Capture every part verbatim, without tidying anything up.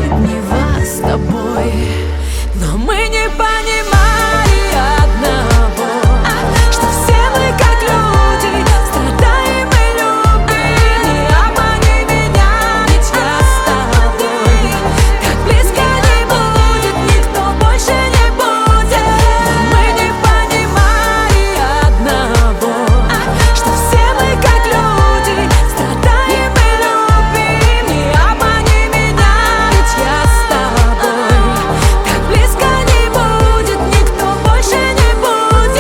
будет не вас с тобой. Но мы не понимали одного, что все мы как люди, страдаем и любим. Не обмани меня, ведь я с тобой. Так близко не будет, никто больше не будет. Но мы не понимали одного, что все мы как люди, страдаем и любим. Не обмани меня, ведь я с тобой. Так близко не будет, никто больше не будет.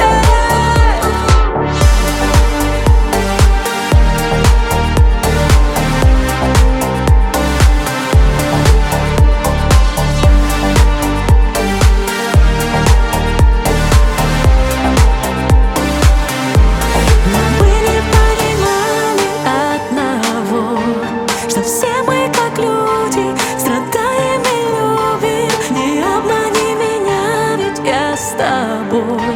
Но мы не понимали одного, что все мы как люди, страдаем и любим. Не обмани меня, ведь я с тобой.